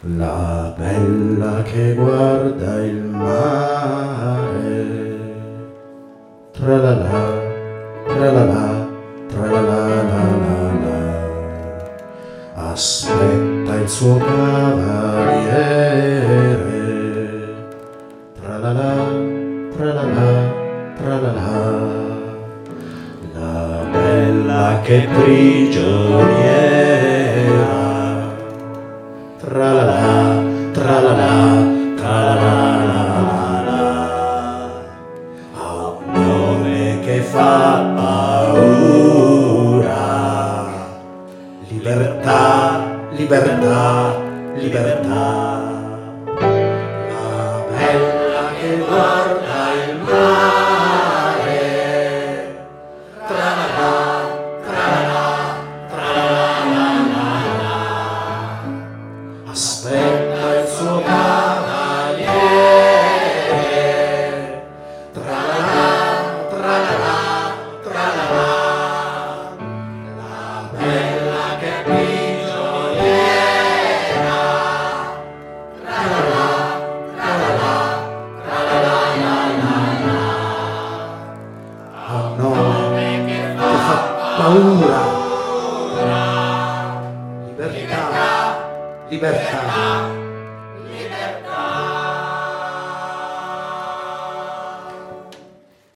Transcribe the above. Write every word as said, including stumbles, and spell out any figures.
La bella che guarda il mare, tra-la-la, tra-la-la, tra-la-la-la-la-la, aspetta il suo cavaliere, tra-la-la, tra-la-la, tra-la-la, la bella che prigioniera, tra-la-la, tra-la-la, tra-la-la-la-la-la, ha un nome che fa paura, libertà, libertà, libertà, la bella che guarda il mare, tra-la-la, tra-la-la, tra-la-la-la-la, aspetta il suo cavaliere, tra-la-la, tra-la-la, tra-la-la, la bella che prigioniera, tra-la-la, tra-la-la, tra-la-la-la-la-la, ha un nome che fa paura, libertà, libertà.